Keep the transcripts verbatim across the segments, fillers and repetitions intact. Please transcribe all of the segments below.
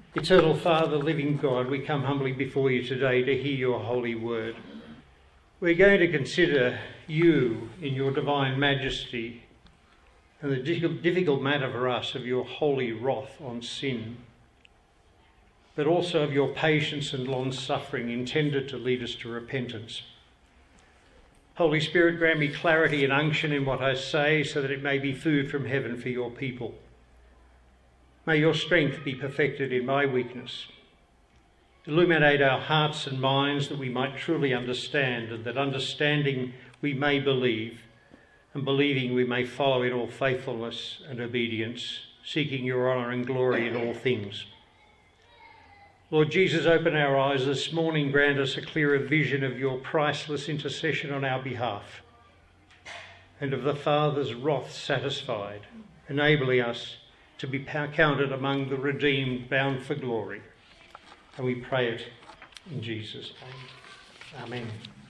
Eternal Father, living God, we come humbly before you today to hear your holy word. We're going to consider you in your divine majesty and the difficult matter for us of your holy wrath on sin, but also of your patience and long-suffering intended to lead us to repentance. Holy Spirit, grant me clarity and unction in what I say so that it may be food from heaven for your people. May your strength be perfected in my weakness. Illuminate our hearts and minds that we might truly understand, and that understanding we may believe, and believing we may follow in all faithfulness and obedience, seeking your honour and glory in all things. Lord Jesus, open our eyes this morning, grant us a clearer vision of your priceless intercession on our behalf, and of the Father's wrath satisfied, enabling us to be counted among the redeemed bound for glory. And we pray it in Jesus' name. Amen.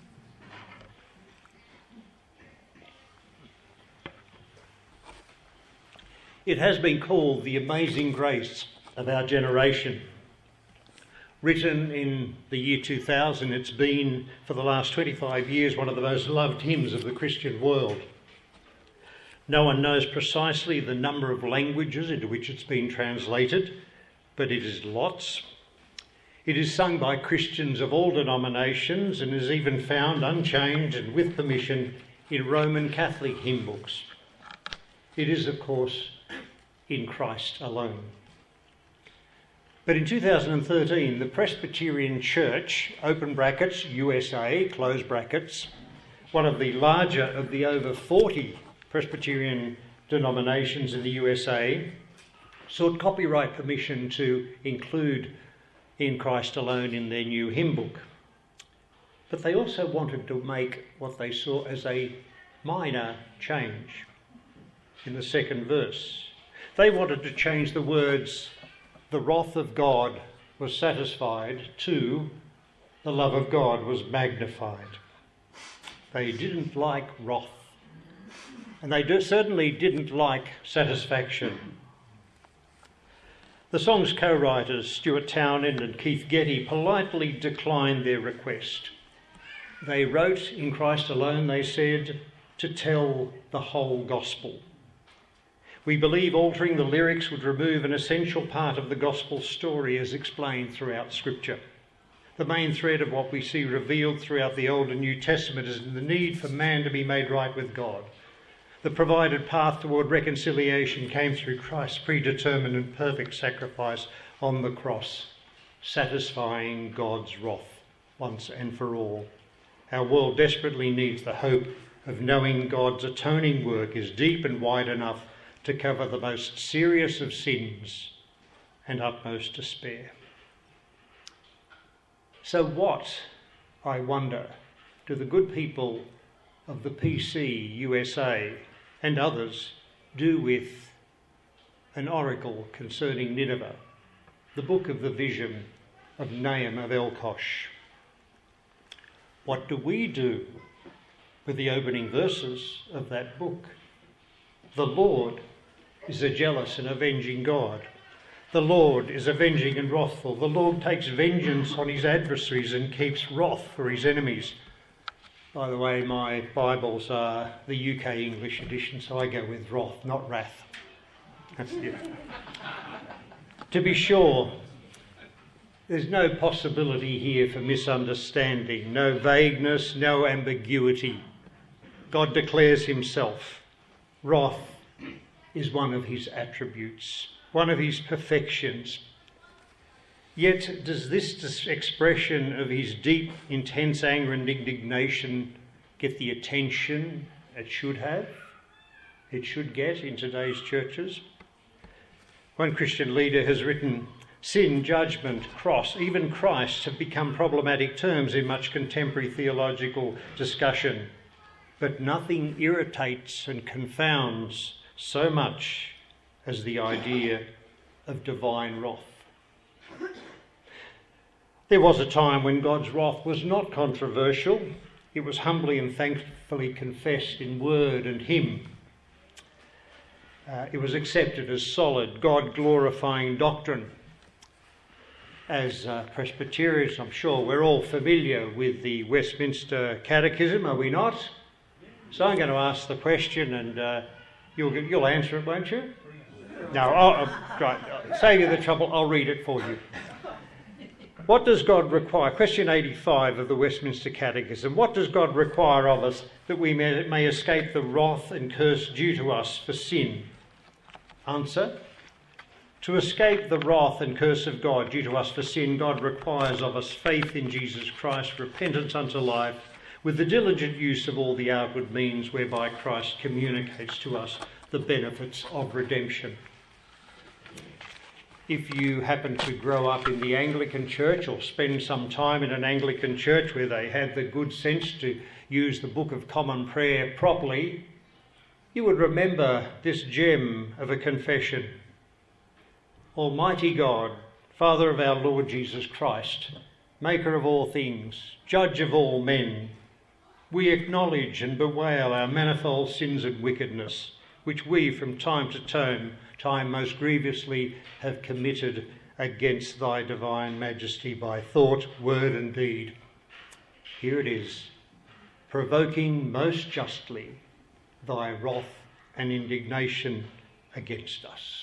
It has been called the amazing grace of our generation. Written in the year two thousand, it's been, for the last twenty-five years, one of the most loved hymns of the Christian world. No one knows precisely the number of languages into which it's been translated, but it is lots. It is sung by Christians of all denominations and is even found unchanged and with permission in Roman Catholic hymn books. It is, of course, in Christ alone. But in two thousand thirteen, the Presbyterian Church, open brackets, U S A, close brackets, one of the larger of the over forty Presbyterian denominations in the U S A, sought copyright permission to include In Christ Alone in their new hymn book. But they also wanted to make what they saw as a minor change in the second verse. They wanted to change the words, "The wrath of God was satisfied," to "The love of God was magnified." They didn't like wrath. And they do, certainly didn't like satisfaction. The song's co-writers, Stuart Townend and Keith Getty, politely declined their request. They wrote In Christ Alone, they said, to tell the whole gospel. We believe altering the lyrics would remove an essential part of the gospel story as explained throughout Scripture. The main thread of what we see revealed throughout the Old and New Testament is the need for man to be made right with God. The provided path toward reconciliation came through Christ's predetermined and perfect sacrifice on the cross, satisfying God's wrath once and for all. Our world desperately needs the hope of knowing God's atoning work is deep and wide enough to cover the most serious of sins and utmost despair. So what, I wonder, do the good people of the P C, U S A and others do with an oracle concerning Nineveh, the book of the vision of Nahum of Elkosh? What do we do with the opening verses of that book? The Lord is a jealous and avenging God. The Lord is avenging and wrathful. The Lord takes vengeance on his adversaries and keeps wrath for his enemies. By the way, my Bibles are the U K English edition, so I go with wrath, not wrath. That's it. To be sure, there's no possibility here for misunderstanding, no vagueness, no ambiguity. God declares himself. Wrath is one of his attributes, one of his perfections. Yet does this expression of his deep, intense anger and indignation get the attention it should have, it should get in today's churches? One Christian leader has written, sin, judgment, cross, even Christ have become problematic terms in much contemporary theological discussion, but nothing irritates and confounds so much as the idea of divine wrath. There was a time when God's wrath was not controversial. It was humbly and thankfully confessed in word and hymn. Uh, it was accepted as solid, God-glorifying doctrine. As uh, Presbyterians, I'm sure we're all familiar with the Westminster Catechism, are we not? So I'm going to ask the question, and uh, you'll you'll answer it, won't you? No, I'll, I'll, right, save you the trouble, I'll read it for you. What does God require? Question eighty-five of the Westminster Catechism. What does God require of us that we may, may escape the wrath and curse due to us for sin? Answer. To escape the wrath and curse of God due to us for sin, God requires of us faith in Jesus Christ, repentance unto life, with the diligent use of all the outward means whereby Christ communicates to us the benefits of redemption. If you happen to grow up in the Anglican Church or spend some time in an Anglican church where they had the good sense to use the Book of Common Prayer properly, you would remember this gem of a confession. Almighty God, Father of our Lord Jesus Christ, Maker of all things, Judge of all men, we acknowledge and bewail our manifold sins and wickedness, which we from time to time, time most grievously have committed against thy divine majesty by thought, word and deed. Here it is, provoking most justly thy wrath and indignation against us.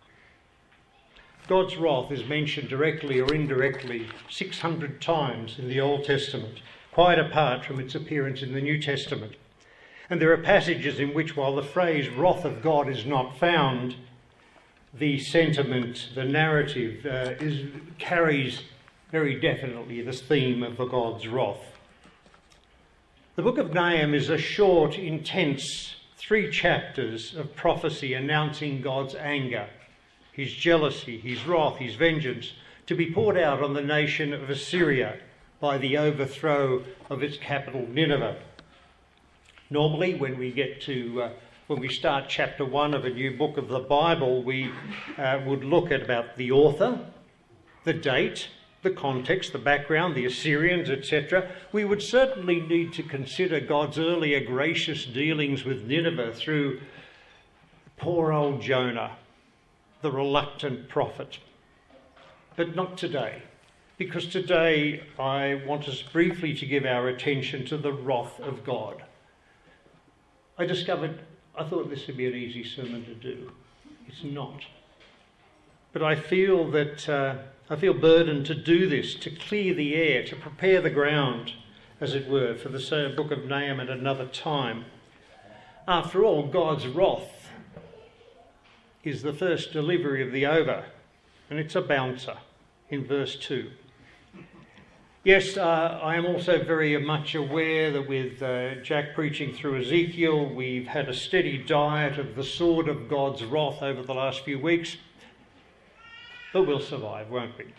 God's wrath is mentioned directly or indirectly six hundred times in the Old Testament, quite apart from its appearance in the New Testament. And there are passages in which, while the phrase wrath of God is not found, the sentiment, the narrative uh, is, carries very definitely this theme of the God's wrath. The book of Nahum is a short, intense, three chapters of prophecy announcing God's anger, his jealousy, his wrath, his vengeance, to be poured out on the nation of Assyria by the overthrow of its capital Nineveh. Normally, when we get to, uh, when we start chapter one of a new book of the Bible, we uh, would look at about the author, the date, the context, the background, the Assyrians, et cetera. We would certainly need to consider God's earlier gracious dealings with Nineveh through poor old Jonah, the reluctant prophet. But not today, because today I want us briefly to give our attention to the wrath of God. I discovered, I thought this would be an easy sermon to do. It's not. But I feel that, uh, I feel burdened to do this, to clear the air, to prepare the ground, as it were, for the book of Nahum at another time. After all, God's wrath is the first delivery of the over, and it's a bouncer in verse two. Yes, uh, I am also very much aware that with uh, Jack preaching through Ezekiel, we've had a steady diet of the sword of God's wrath over the last few weeks, but we'll survive, won't we?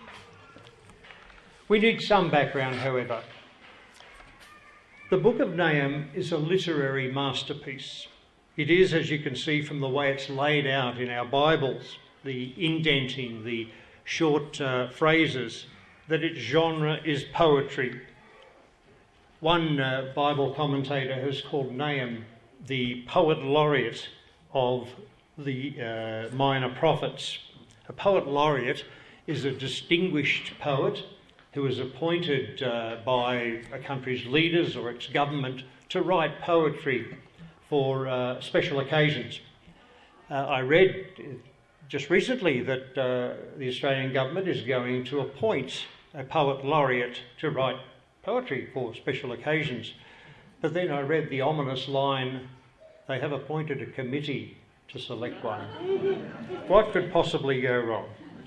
We need some background, however. The book of Nahum is a literary masterpiece. It is, as you can see from the way it's laid out in our Bibles, the indenting, the short uh, phrases, that its genre is poetry. One uh, Bible commentator has called Nahum the poet laureate of the uh, minor prophets. A poet laureate is a distinguished poet who is appointed uh, by a country's leaders or its government to write poetry for uh, special occasions. Uh, I read just recently that uh, the Australian government is going to appoint a poet laureate to write poetry for special occasions. But then I read the ominous line, they have appointed a committee to select one. What could possibly go wrong?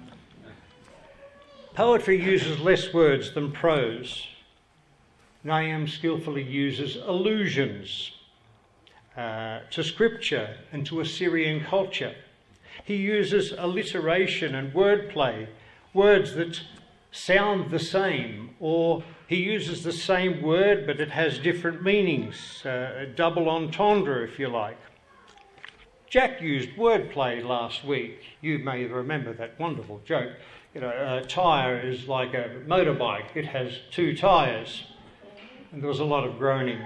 Poetry uses less words than prose. Nahum skillfully uses allusions uh, to scripture and to Assyrian culture. He uses alliteration and wordplay, words that sound the same, or he uses the same word but it has different meanings, uh, a double entendre if you like. Jack used wordplay last week. You may remember that wonderful joke. You know, a tyre is like a motorbike. It has two tyres. And there was a lot of groaning.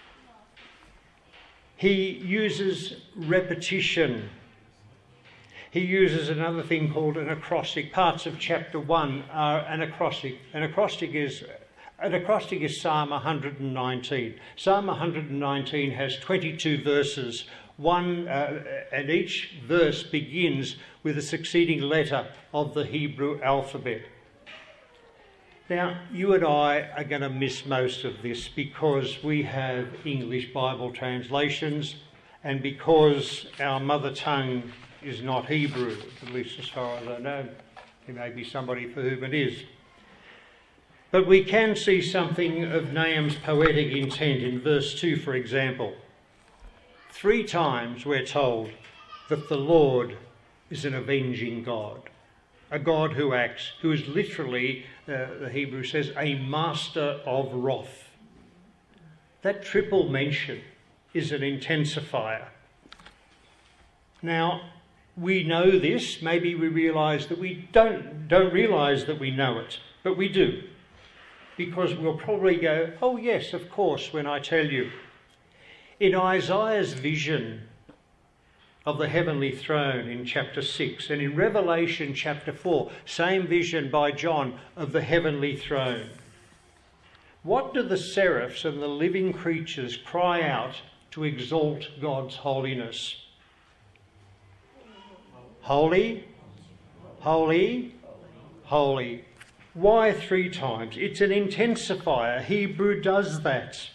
He uses repetition. He uses another thing called an acrostic. Parts of chapter one are an acrostic. An acrostic is an acrostic is Psalm one hundred nineteen. Psalm one hundred nineteen has twenty-two verses. One uh, and each verse begins with a succeeding letter of the Hebrew alphabet. Now, you and I are going to miss most of this because we have English Bible translations and because our mother tongue is not Hebrew, at least as far as I know. There may be somebody for whom it is. But we can see something of Nahum's poetic intent in verse two, for example. Three times we're told that the Lord is an avenging God, a God who acts, who is literally, uh, the Hebrew says, a master of wrath. That triple mention is an intensifier. Now, we know this, maybe we realise that we don't, don't realise that we know it, but we do. Because we'll probably go, oh yes, of course, when I tell you. In Isaiah's vision of the heavenly throne in chapter six, and in Revelation chapter four, same vision by John of the heavenly throne. What do the seraphs and the living creatures cry out to exalt God's holiness? Holy, holy, holy. Why three times? It's an intensifier. Hebrew does that.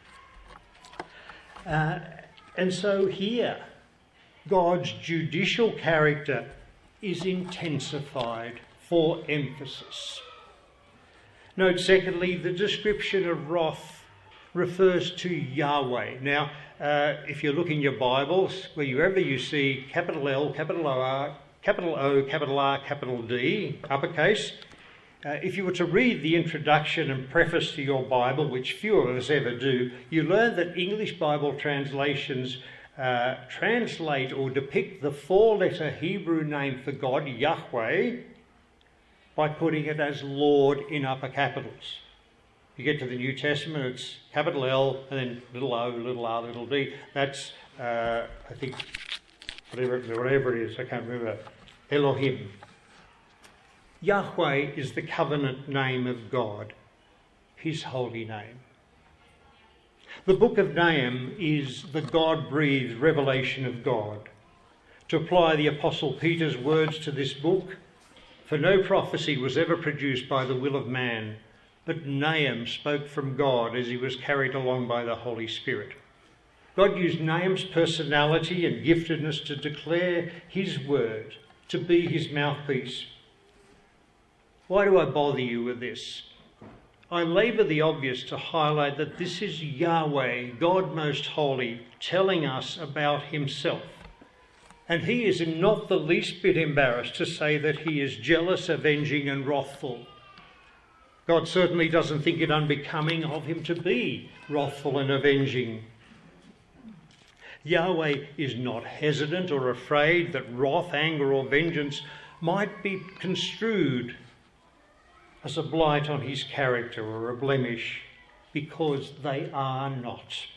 Uh, and so here, God's judicial character is intensified for emphasis. Note, secondly, the description of wrath refers to Yahweh. Now, uh, if you look in your Bibles, wherever you see capital L, capital O, capital O, capital R, capital D, uppercase, uh, if you were to read the introduction and preface to your Bible, which few of us ever do, you learn that English Bible translations uh, translate or depict the four-letter Hebrew name for God, Yahweh, by putting it as Lord in upper capitals. You get to the New Testament, it's capital L and then little o, little r, little d. That's, uh, I think, whatever, whatever it is, I can't remember, Elohim. Yahweh is the covenant name of God, his holy name. The book of Nahum is the God-breathed revelation of God. To apply the Apostle Peter's words to this book, for no prophecy was ever produced by the will of man, but Nahum spoke from God as he was carried along by the Holy Spirit. God used Nahum's personality and giftedness to declare his word, to be his mouthpiece. Why do I bother you with this? I labour the obvious to highlight that this is Yahweh, God most holy, telling us about himself. And he is not the least bit embarrassed to say that he is jealous, avenging and wrathful. God certainly doesn't think it unbecoming of him to be wrathful and avenging. Yahweh is not hesitant or afraid that wrath, anger or vengeance might be construed as a blight on his character or a blemish, because they are not.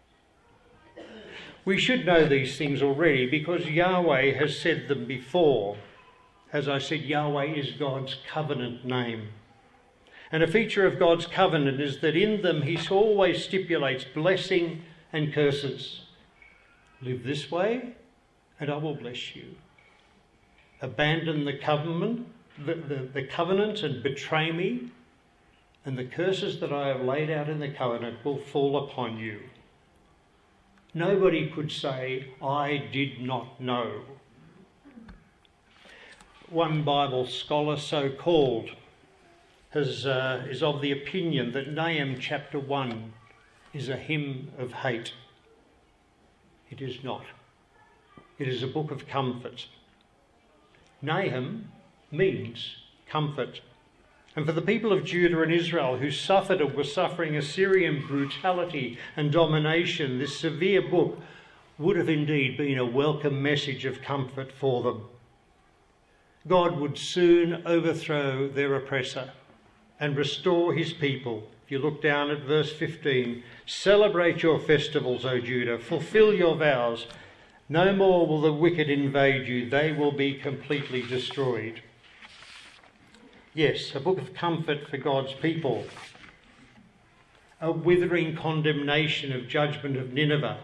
We should know these things already because Yahweh has said them before. As I said, Yahweh is God's covenant name. And a feature of God's covenant is that in them he always stipulates blessing and curses. Live this way and I will bless you. Abandon the covenant, the, the, the covenant and betray me, and the curses that I have laid out in the covenant will fall upon you. Nobody could say, I did not know. One Bible scholar, so called, has, uh, is of the opinion that Nahum chapter one is a hymn of hate. It is not. It is a book of comfort. Nahum means comfort. And for the people of Judah and Israel who suffered or were suffering Assyrian brutality and domination, this severe book would have indeed been a welcome message of comfort for them. God would soon overthrow their oppressor and restore his people. If you look down at verse fifteen, celebrate your festivals, O Judah, fulfill your vows, No more will the wicked invade you. They will be completely destroyed. Yes, a book of comfort for God's people. A withering condemnation of judgment of Nineveh.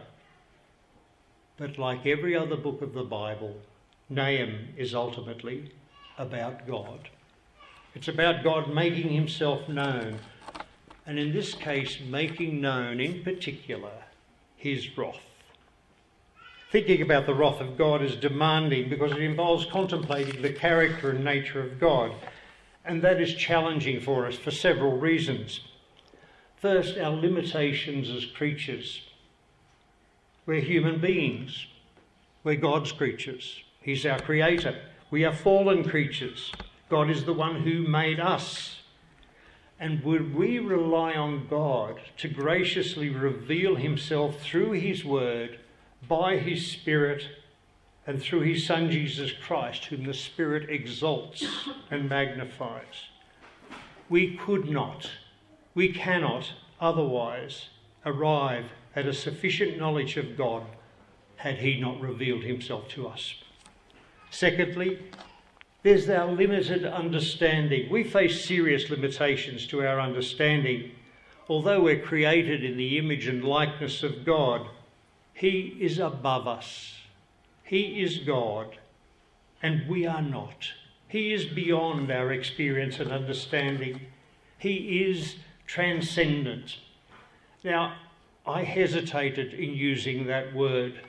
But like every other book of the Bible, Nahum is ultimately about God. It's about God making himself known, and in this case, making known in particular his wrath. Thinking about the wrath of God is demanding because it involves contemplating the character and nature of God, and that is challenging for us for several reasons. First, our limitations as creatures. We're human beings. We're God's creatures. He's our creator. We are fallen creatures. God is the one who made us. And would we rely on God to graciously reveal himself through his word, by his Spirit, and through his Son Jesus Christ, whom the Spirit exalts and magnifies? We could not, we cannot otherwise arrive at a sufficient knowledge of God had he not revealed himself to us. Secondly, there's our limited understanding. We face serious limitations to our understanding. Although we're created in the image and likeness of God, he is above us. He is God, and we are not. He is beyond our experience and understanding. He is transcendent. Now, I hesitated in using that word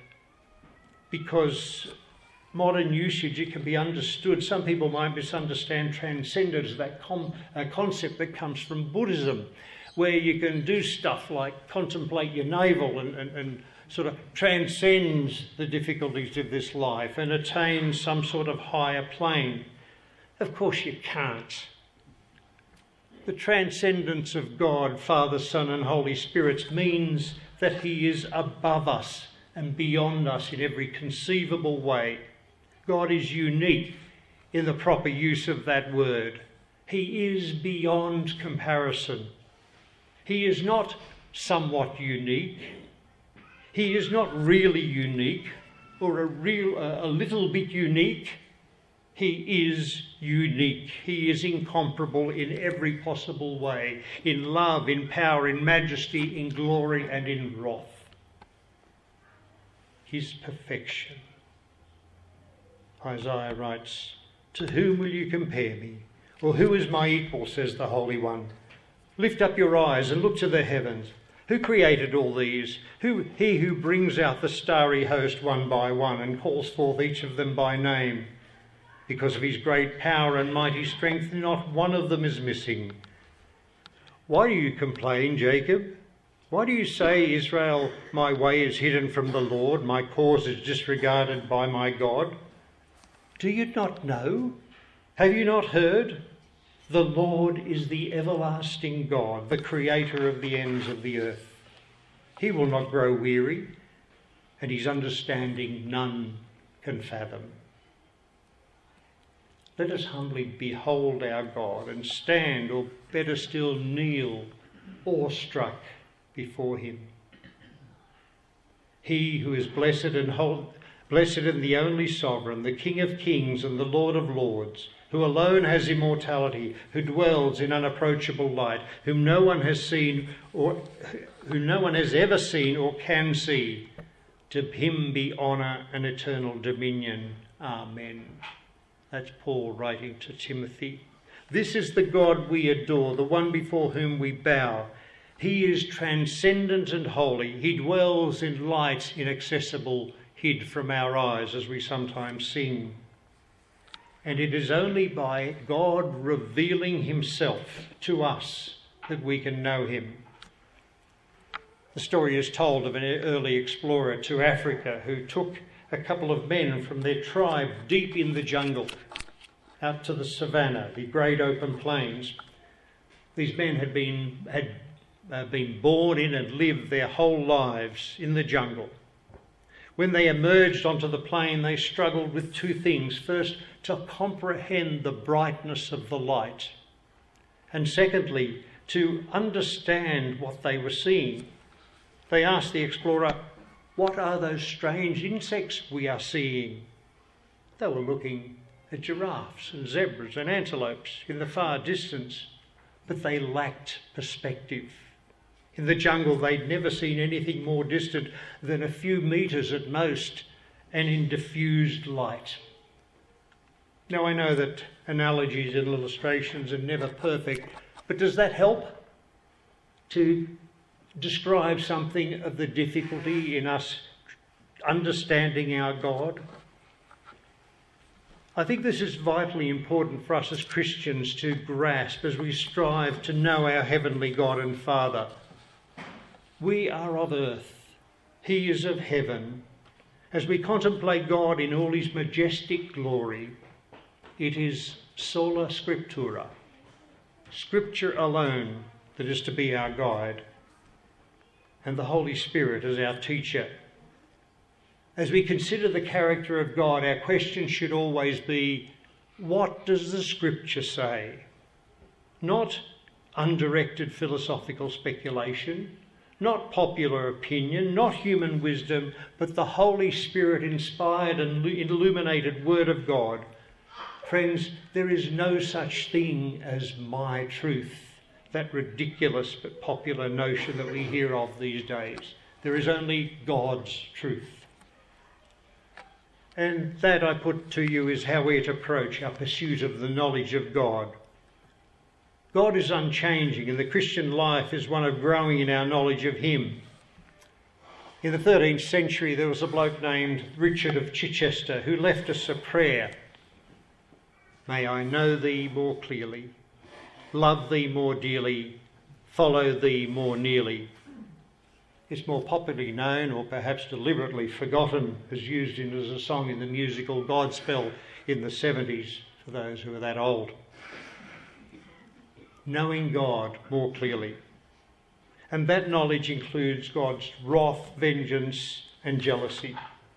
because modern usage, it can be understood. Some people might misunderstand transcendent as that com- a concept that comes from Buddhism, where you can do stuff like contemplate your navel and, and, and sort of transcend the difficulties of this life and attain some sort of higher plane. Of course you can't. The transcendence of God, Father, Son and Holy Spirit means that he is above us and beyond us in every conceivable way. God is unique in the proper use of that word. He is beyond comparison. He is not somewhat unique. He is not really unique or a real, a little bit unique. He is unique. He is incomparable in every possible way, in love, in power, in majesty, in glory and in wrath. His perfection. Isaiah writes, "To whom will you compare me? Or who is my equal, says the Holy One? Lift up your eyes and look to the heavens. Who created all these? Who, he who brings out the starry host one by one and calls forth each of them by name. Because of his great power and mighty strength, not one of them is missing. Why do you complain, Jacob? Why do you say, Israel, my way is hidden from the Lord, my cause is disregarded by my God? Do you not know? Have you not heard? The Lord is the everlasting God, the creator of the ends of the earth. He will not grow weary, and his understanding none can fathom." Let us humbly behold our God and stand, or better still kneel, awestruck before him. He who is blessed and whole, blessed and the only sovereign, the King of kings and the Lord of lords, who alone has immortality, who dwells in unapproachable light, whom no one has seen or who no one has ever seen or can see. To him be honour and eternal dominion. Amen. That's Paul writing to Timothy. This is the God we adore, the one before whom we bow. He is transcendent and holy. He dwells in light inaccessible, hid from our eyes, as we sometimes sing. And it is only by God revealing himself to us that we can know him. The story is told of an early explorer to Africa who took a couple of men from their tribe deep in the jungle, out to the savannah, the great open plains. These men had been, had uh, been born in and lived their whole lives in the jungle. When they emerged onto the plain, they struggled with two things. First, to comprehend the brightness of the light, and secondly, to understand what they were seeing. They asked the explorer, What are those strange insects we are seeing? They were looking at giraffes and zebras and antelopes in the far distance, but they lacked perspective. In the jungle, they'd never seen anything more distant than a few metres at most, and in diffused light. Now, I know that analogies and illustrations are never perfect, but does that help to describe something of the difficulty in us understanding our God? I think this is vitally important for us as Christians to grasp as we strive to know our heavenly God and Father. We are of earth, he is of heaven. As we contemplate God in all his majestic glory, it is sola scriptura, Scripture alone, that is to be our guide, and the Holy Spirit as our teacher. As we consider the character of God, our question should always be, what does the Scripture say? Not undirected philosophical speculation, not popular opinion, not human wisdom, but the Holy Spirit-inspired and illuminated Word of God. Friends, there is no such thing as my truth, that ridiculous but popular notion that we hear of these days. There is only God's truth. And that, I put to you, is how we approach our pursuit of the knowledge of God. God is unchanging, and the Christian life is one of growing in our knowledge of him. In the thirteenth century, there was a bloke named Richard of Chichester who left us a prayer. May I know thee more clearly, love thee more dearly, follow thee more nearly. It's more popularly known, or perhaps deliberately forgotten, as used in as a song in the musical Godspell in the seventies, for those who are that old. Knowing God more clearly. And that knowledge includes God's wrath, vengeance, and jealousy.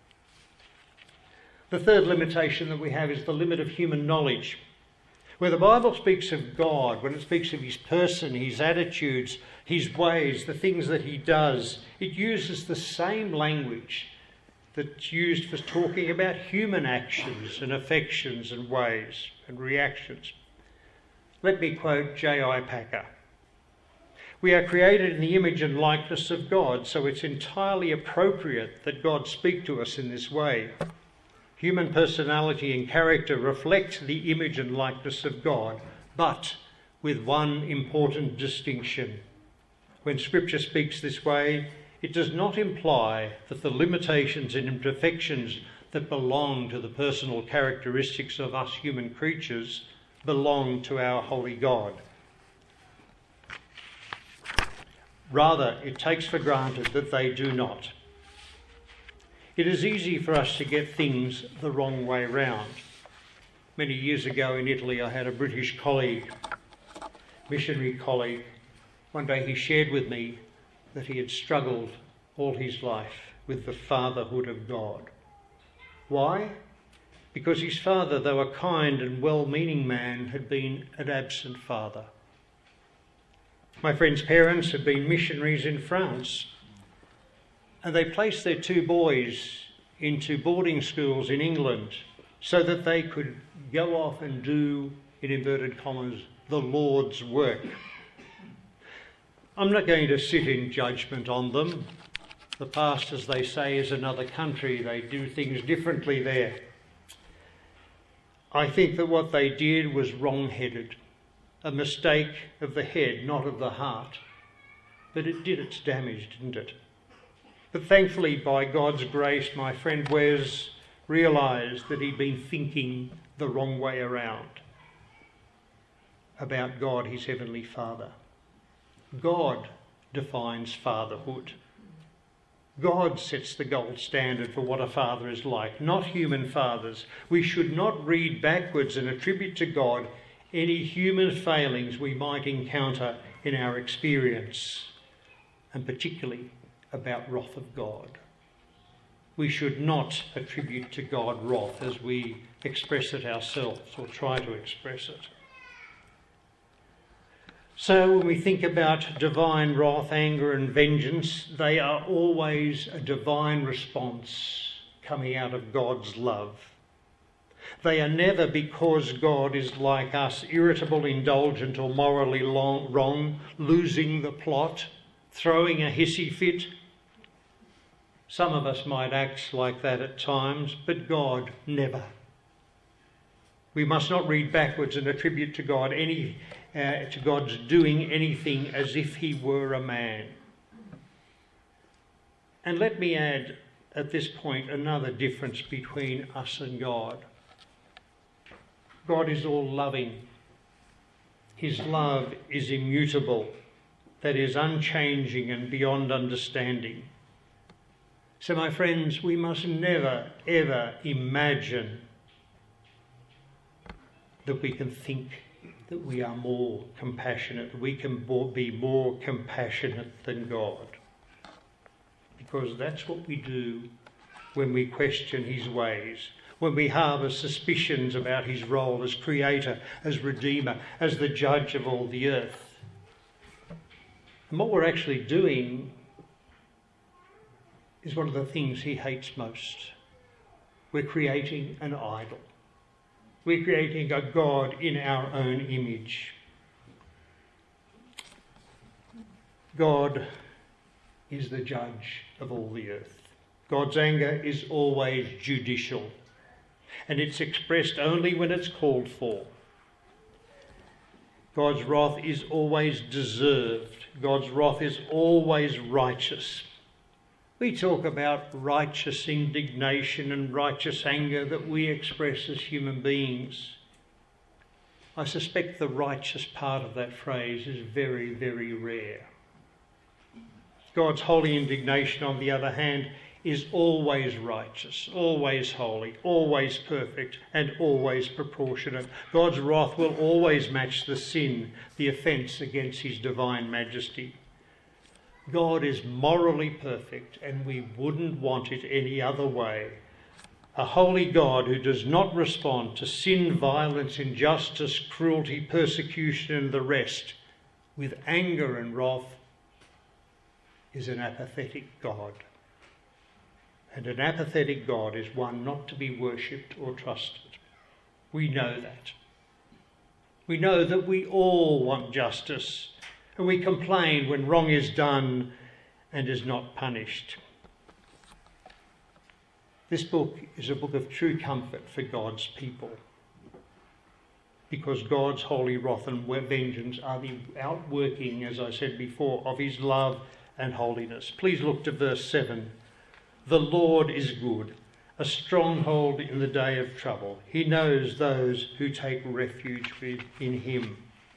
The third limitation that we have is the limit of human knowledge. Where the Bible speaks of God, when it speaks of his person, his attitudes, his ways, the things that he does, it uses the same language that's used for talking about human actions and affections and ways and reactions. Let me quote J I Packer. We are created in the image and likeness of God, so it's entirely appropriate that God speak to us in this way. Human personality and character reflect the image and likeness of God, but with one important distinction. When Scripture speaks this way, it does not imply that the limitations and imperfections that belong to the personal characteristics of us human creatures belong to our holy God. Rather, it takes for granted that they do not. It is easy for us to get things the wrong way round. Many years ago in Italy, I had a British colleague, missionary colleague. One day he shared with me that he had struggled all his life with the fatherhood of God. Why? Because his father, though a kind and well-meaning man, had been an absent father. My friend's parents had been missionaries in France, and they placed their two boys into boarding schools in England so that they could go off and do, in inverted commas, the Lord's work. I'm not going to sit in judgment on them. The past, as they say, is another country. They do things differently there. I think that what they did was wrong-headed, a mistake of the head, not of the heart. But it did its damage, didn't it? But thankfully, by God's grace, my friend Wes realised that he'd been thinking the wrong way around about God, his heavenly Father. God defines fatherhood. God sets the gold standard for what a father is like, not human fathers. We should not read backwards and attribute to God any human failings we might encounter in our experience, and particularly about wrath of God. We should not attribute to God wrath as we express it ourselves or try to express it. So when we think about divine wrath, anger and vengeance, they are always a divine response coming out of God's love. They are never because God is like us, irritable, indulgent or morally long, wrong, losing the plot, throwing a hissy fit. Some of us might act like that at times, but God never. We must not read backwards and attribute to God any uh, to God's doing anything as if he were a man. And let me add at this point another difference between us and God. God is all loving. His love is immutable, that is unchanging and beyond understanding. So my friends, we must never ever imagine that we can think that we are more compassionate, that we can be more compassionate than God. Because that's what we do when we question his ways, when we harbour suspicions about his role as creator, as redeemer, as the judge of all the earth. And what we're actually doing is one of the things he hates most. We're creating an idol. We're creating a God in our own image. God is the judge of all the earth. God's anger is always judicial, and it's expressed only when it's called for. God's wrath is always deserved. God's wrath is always righteous. We talk about righteous indignation and righteous anger that we express as human beings. I suspect the righteous part of that phrase is very, very rare. God's holy indignation, on the other hand, is always righteous, always holy, always perfect, and always proportionate. God's wrath will always match the sin, the offence against his divine majesty. God is morally perfect, and we wouldn't want it any other way. A holy God who does not respond to sin, violence, injustice, cruelty, persecution, and the rest with anger and wrath is an apathetic God. And an apathetic God is one not to be worshipped or trusted. We know that. We know that we all want justice, and we complain when wrong is done and is not punished. This book is a book of true comfort for God's people, because God's holy wrath and vengeance are the outworking, as I said before, of his love and holiness. Please look to verse seven. The Lord is good, a stronghold in the day of trouble. He knows those who take refuge in him.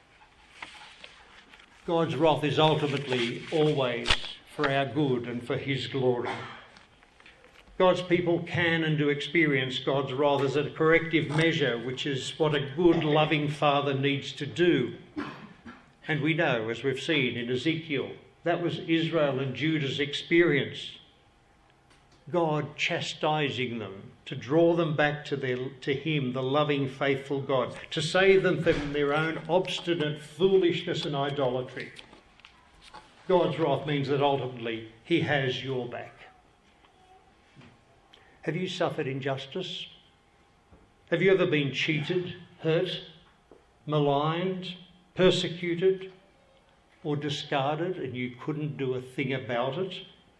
God's wrath is ultimately always for our good and for his glory. God's people can and do experience God's wrath as a corrective measure, which is what a good, loving father needs to do. And we know, as we've seen in Ezekiel, that was Israel and Judah's experience. God chastising them to draw them back to, their, to him, the loving, faithful God, to save them from their own obstinate foolishness and idolatry. God's wrath means that ultimately he has your back. Have you suffered injustice? Have you ever been cheated, hurt, maligned, persecuted, or discarded and you couldn't do a thing about it?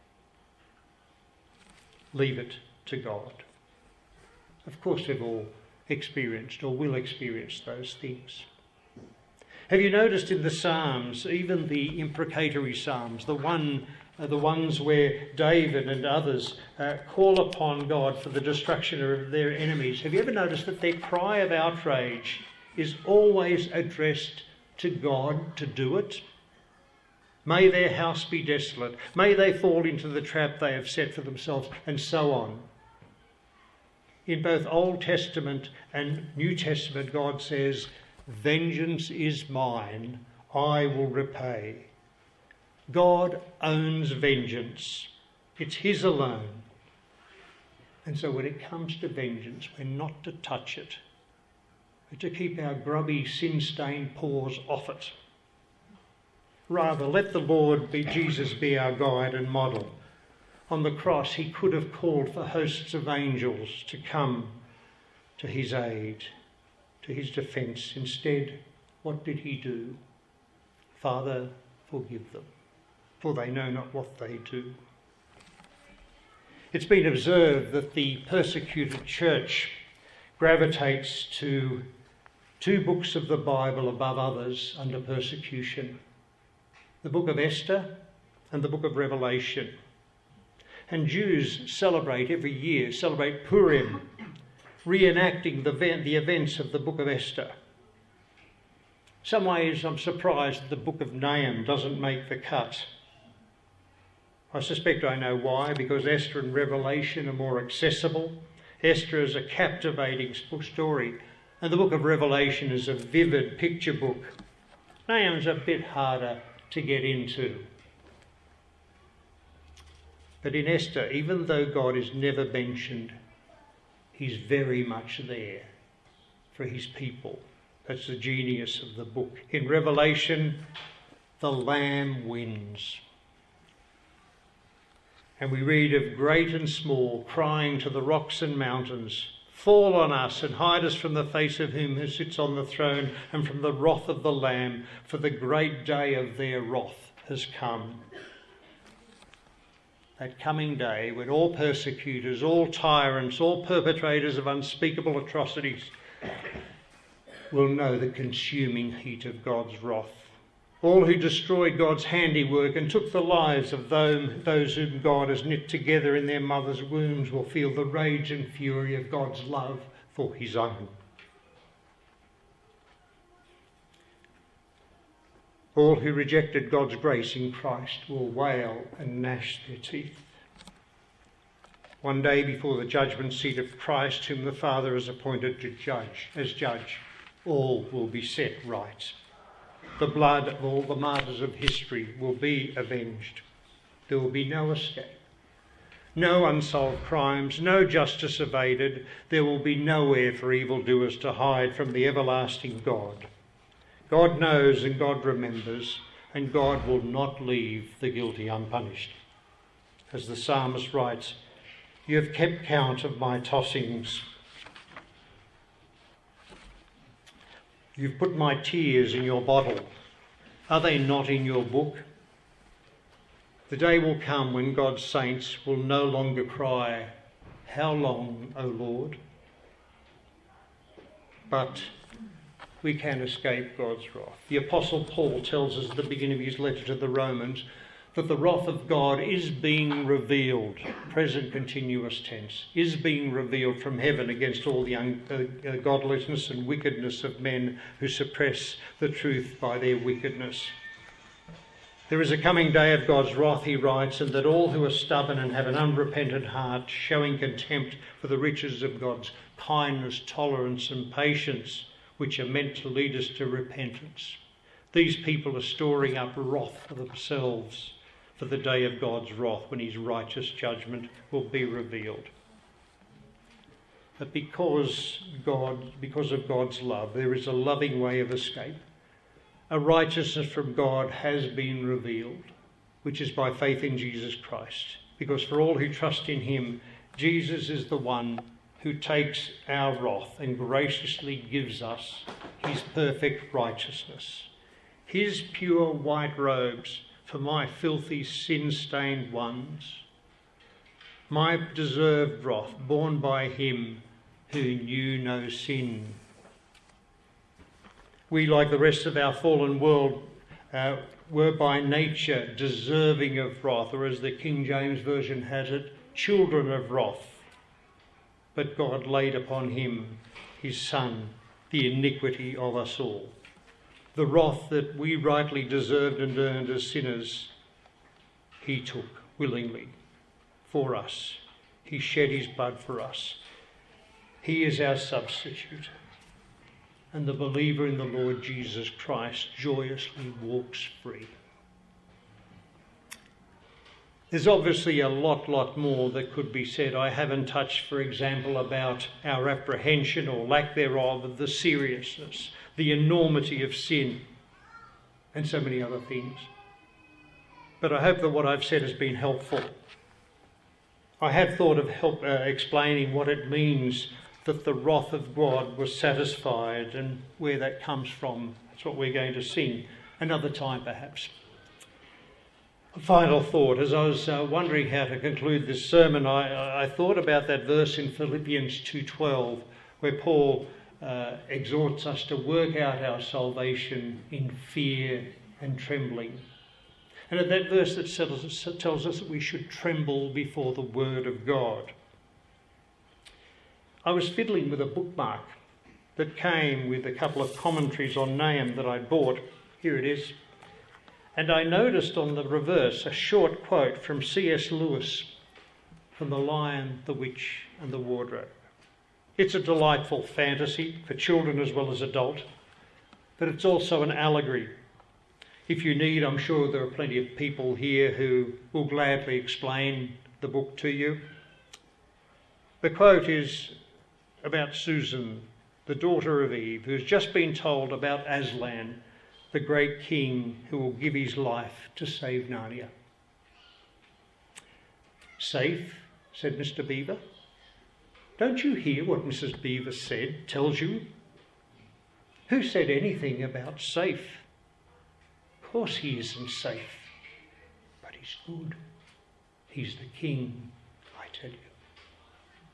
Leave it to God. Of course we've all experienced or will experience those things. Have you noticed in the Psalms, even the imprecatory Psalms, the one, uh, the ones where David and others uh, call upon God for the destruction of their enemies, have you ever noticed that their cry of outrage is always addressed to God to do it? May their house be desolate. May they fall into the trap they have set for themselves, and so on. In both Old Testament and New Testament, God says, vengeance is mine, I will repay. God owns vengeance. It's his alone. And so when it comes to vengeance, we're not to touch it. We're to keep our grubby, sin-stained paws off it. Rather, let the Lord be Jesus be our guide and model. On the cross, he could have called for hosts of angels to come to his aid, to his defence. Instead, what did he do? Father, forgive them, for they know not what they do. It's been observed that the persecuted church gravitates to two books of the Bible above others under persecution: the book of Esther and the book of Revelation. And Jews celebrate every year, celebrate Purim, reenacting the, the events of the book of Esther. Some ways I'm surprised that the book of Nahum doesn't make the cut. I suspect I know why, because Esther and Revelation are more accessible. Esther is a captivating story, and the book of Revelation is a vivid picture book. Nahum's a bit harder to get into. But in Esther, even though God is never mentioned, he's very much there for his people. That's the genius of the book. In Revelation, the Lamb wins. And we read of great and small crying to the rocks and mountains, "Fall on us and hide us from the face of him who sits on the throne and from the wrath of the Lamb, for the great day of their wrath has come." That coming day when all persecutors, all tyrants, all perpetrators of unspeakable atrocities will know the consuming heat of God's wrath. All who destroyed God's handiwork and took the lives of those whom God has knit together in their mother's wombs will feel the rage and fury of God's love for his own. All who rejected God's grace in Christ will wail and gnash their teeth. One day before the judgment seat of Christ, whom the Father has appointed to judge, as judge, all will be set right. The blood of all the martyrs of history will be avenged. There will be no escape, no unsolved crimes, no justice evaded. There will be nowhere for evildoers to hide from the everlasting God. God knows and God remembers, and God will not leave the guilty unpunished. As the psalmist writes, "You have kept count of my tossings. You've put my tears in your bottle. Are they not in your book?" The day will come when God's saints will no longer cry, "How long, O Lord?" But we can escape God's wrath. The Apostle Paul tells us at the beginning of his letter to the Romans that the wrath of God is being revealed, present continuous tense, is being revealed from heaven against all the ungodliness and wickedness of men who suppress the truth by their wickedness. There is a coming day of God's wrath, he writes, and that all who are stubborn and have an unrepentant heart, showing contempt for the riches of God's kindness, tolerance and patience, which are meant to lead us to repentance. These people are storing up wrath for themselves for the day of God's wrath, when his righteous judgment will be revealed. But because God, because of God's love, there is a loving way of escape. A righteousness from God has been revealed, which is by faith in Jesus Christ. Because for all who trust in him, Jesus is the one who takes our wrath and graciously gives us his perfect righteousness. His pure white robes for my filthy sin-stained ones. My deserved wrath borne by him who knew no sin. We, like the rest of our fallen world, uh, were by nature deserving of wrath, or as the King James Version has it, children of wrath. But God laid upon him, his Son, the iniquity of us all. The wrath that we rightly deserved and earned as sinners, he took willingly for us. He shed his blood for us. He is our substitute. And the believer in the Lord Jesus Christ joyously walks free. There's obviously a lot, lot more that could be said. I haven't touched, for example, about our apprehension or lack thereof of the seriousness, the enormity of sin, and so many other things. but I hope that what I've said has been helpful. I have thought of help uh, explaining what it means that the wrath of God was satisfied and where that comes from. That's what we're going to sing another time, perhaps. A final thought. As I was uh, wondering how to conclude this sermon, I, I thought about that verse in Philippians two twelve, where Paul uh, exhorts us to work out our salvation in fear and trembling. And at that verse that tells us that we should tremble before the word of God. I was fiddling with a bookmark that came with a couple of commentaries on Nahum that I bought. Here it is. And I noticed on the reverse a short quote from C S Lewis from The Lion, the Witch and the Wardrobe. It's a delightful fantasy for children as well as adult, but it's also an allegory. If you need, I'm sure there are plenty of people here who will gladly explain the book to you. The quote is about Susan, the daughter of Eve, who's just been told about Aslan, the great king who will give his life to save Narnia. Safe, said Mister Beaver. Don't you hear what Missus Beaver said, tells you? Who said anything about safe? Of course he isn't safe, but he's good. He's the king, I tell you.